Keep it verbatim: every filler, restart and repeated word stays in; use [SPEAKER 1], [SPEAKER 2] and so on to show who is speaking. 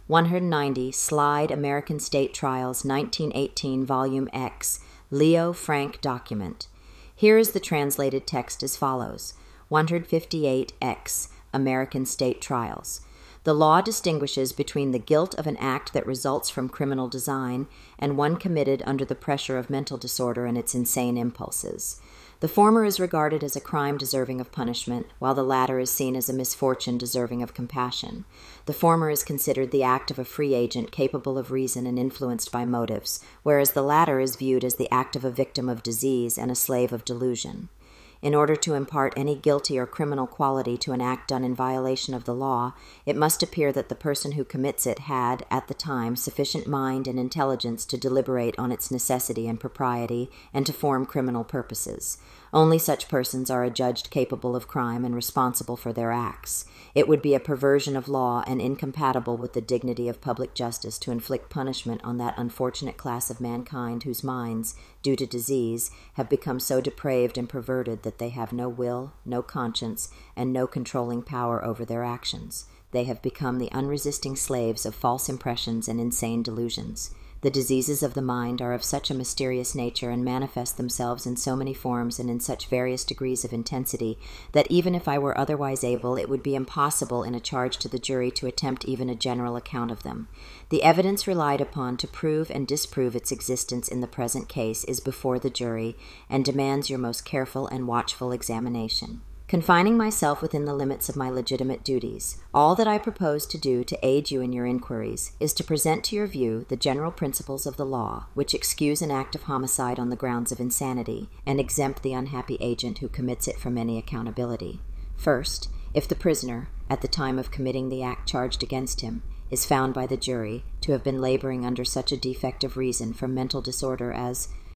[SPEAKER 1] one hundred ninety, Slide, American State Trials, nineteen eighteen, Volume X, Leo Frank Document. Here is the translated text as follows. one hundred fifty-eight X, American State Trials. The law distinguishes between the guilt of an act that results from criminal design and one committed under the pressure of mental disorder and its insane impulses. The former is regarded as a crime deserving of punishment, while the latter is seen as a misfortune deserving of compassion. The former is considered the act of a free agent capable of reason and influenced by motives, whereas the latter is viewed as the act of a victim of disease and a slave of delusion. In order to impart any guilty or criminal quality to an act done in violation of the law, it must appear that the person who commits it had, at the time, sufficient mind and intelligence to deliberate on its necessity and propriety and to form criminal purposes. Only such persons are adjudged capable of crime and responsible for their acts. It would be a perversion of law and incompatible with the dignity of public justice to inflict punishment on that unfortunate class of mankind whose minds, due to disease, have become so depraved and perverted that they have no will, no conscience, and no controlling power over their actions. They have become the unresisting slaves of false impressions and insane delusions. The diseases of the mind are of such a mysterious nature and manifest themselves in so many forms and in such various degrees of intensity that even if I were otherwise able, it would be impossible in a charge to the jury to attempt even a general account of them. The evidence relied upon to prove and disprove its existence in the present case is before the jury and demands your most careful and watchful examination. Confining myself within the limits of my legitimate duties, all that I propose to do to aid you in your inquiries is to present to your view the general principles of the law, which excuse an act of homicide on the grounds of insanity, and exempt the unhappy agent who commits it from any accountability. First, if the prisoner, at the time of committing the act charged against him, is found by the jury to have been laboring under such a defect of reason from mental disorder as